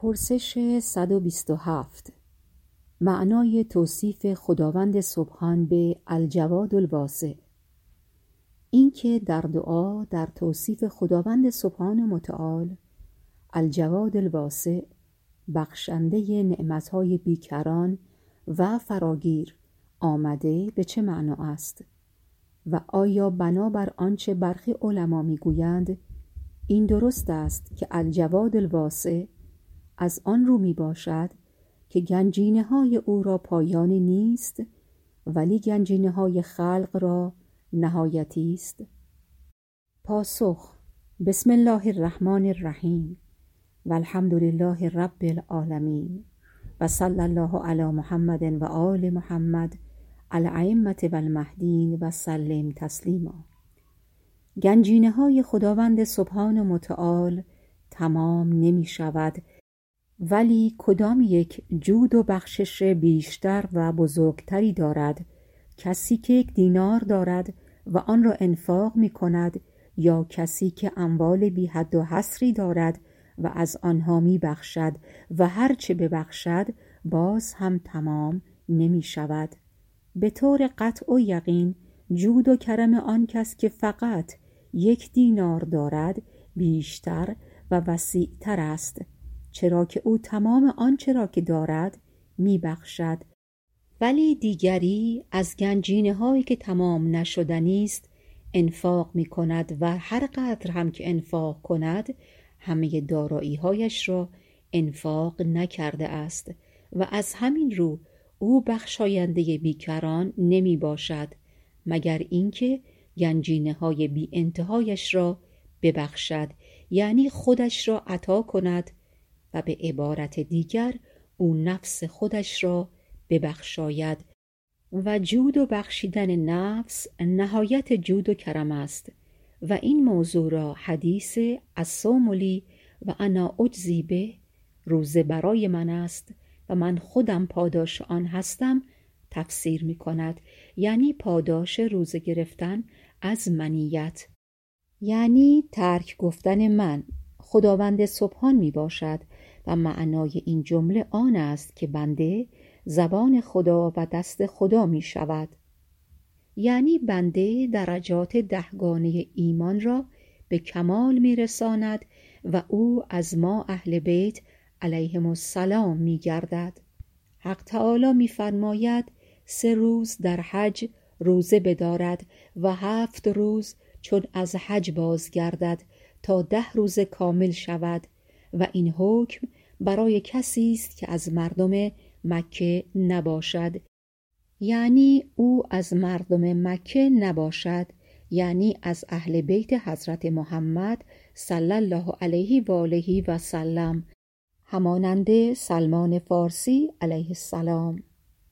پرسش 127. معنای توصیف خداوند سبحان به الجواد الواسع. این که در دعا در توصیف خداوند سبحان متعال الجواد الواسع، بخشنده نعمتهای بیکران و فراگیر آمده به چه معنا است و آیا بنابر آنچه برخی علما میگویند این درست است که الجواد الواسع از آن رو می باشد که گنجینه های او را پایانی نیست ولی گنجینه های خلق را نهایتی است؟ پاسخ: بسم الله الرحمن الرحیم و الحمد لله رب العالمین و صلی الله علی محمد و آل محمد الائمة و المهدین و سلم تسلیما. گنجینه های خداوند سبحان متعال تمام نمی شود، ولی کدام یک جود و بخشش بیشتر و بزرگتری دارد؟ کسی که 1 دینار دارد و آن را انفاق می کند، یا کسی که اموال بی حد و حصری دارد و از آنها می بخشد و هرچه ببخشد باز هم تمام نمی شود؟ به طور قطع و یقین جود و کرم آن کس که فقط 1 دینار دارد بیشتر و وسیعتر است، چرا که او تمام آنچه را که دارد می بخشد، ولی دیگری از گنجینه هایی که تمام نشدنی است انفاق می کند و هر قدر هم که انفاق کند همه دارایی هایش را انفاق نکرده است و از همین رو او بخشاینده بیکران نمی باشد، مگر اینکه گنجینه های بی انتهایش را ببخشد، یعنی خودش را عطا کند و به عبارت دیگر او نفس خودش را ببخشاید و جود و بخشیدن نفس نهایت جود و کرم است و این موضوع را حدیث الصوم لی و انا اجزی به، روزه برای من است و من خودم پاداش آن هستم، تفسیر می کند. یعنی پاداش روزه گرفتن از منیت، یعنی ترک گفتن من خداوند سبحان می باشد و معنای این جمله آن است که بنده زبان خدا و دست خدا می شود، یعنی بنده درجات 10گانه ایمان را به کمال می رساند و او از ما اهل بیت علیهم السلام می گردد. حق تعالی می فرماید 3 روز در حج روزه بدارد و 7 روز چون از حج بازگردد تا 10 روز کامل شود و این حکم برای کسی است که از مردم مکه نباشد، یعنی او از مردم مکه نباشد، یعنی از اهل بیت حضرت محمد صلی الله علیه و آله و سلم، همانند سلمان فارسی علیه السلام.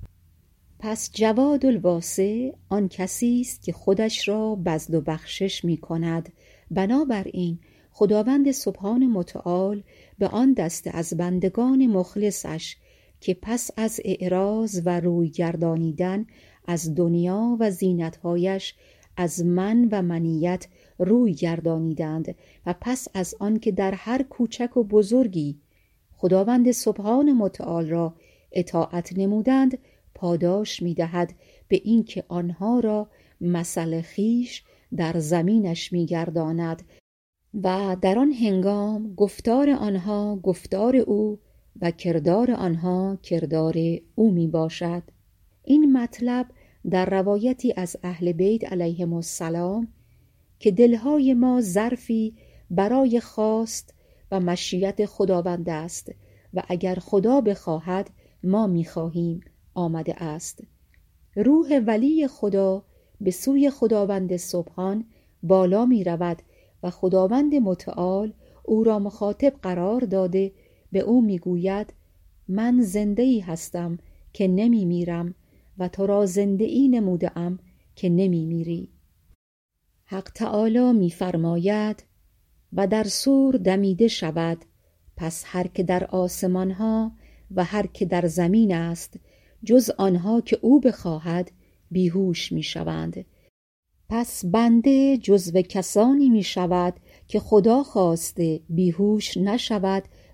پس جواد الواسع آن کسی است که خودش را بذل و بخشش می کند. بنابراین خداوند سبحان متعال به آن دسته از بندگان مخلصش که پس از اعراض و روی گردانیدن از دنیا و زینتهایش از من و منیت روی گردانیدند و پس از آن که در هر کوچک و بزرگی خداوند سبحان متعال را اطاعت نمودند، پاداش می دهد به این که آنها را مثل خویش در زمینش می گرداند و در آن هنگام گفتار آنها گفتار او و کردار آنها کردار او می باشد. این مطلب در روایتی از اهل بیت علیهم السلام که دلهای ما ظرفی برای خواست و مشیت خداوند است و اگر خدا بخواهد ما می خواهیم آمده است. روح ولی خدا به سوی خداوند سبحان بالا می رود و خداوند متعال او را مخاطب قرار داده به او می گوید من زنده ای هستم که نمی میرم و تو را زنده ای نموده ام که نمی میری. حق تعالی می فرماید و در صور دمیده شود، پس هر که در آسمان ها و هر که در زمین است جز آنها که او بخواهد بیهوش می شوند. پس بنده جزو کسانی می شود که خدا خواسته بیهوش نشود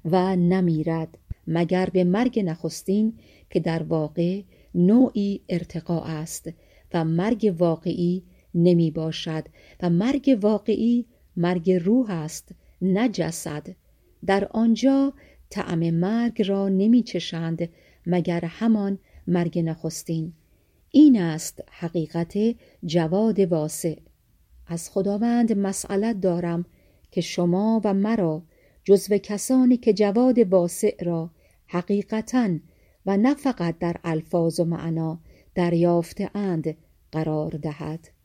و نمیرد مگر به مرگ نخستین که در واقع نوعی ارتقا است و مرگ واقعی نمی باشد و مرگ واقعی مرگ روح است نه جسد. در آنجا طعم مرگ را نمی چشند مگر همان مرگ نخستین. این است حقیقت جواد واسع. از خداوند مسئلت دارم که شما و مرا جزو کسانی که جواد واسع را حقیقتاً و نه فقط در الفاظ و معنا دریافته اند قرار دهد.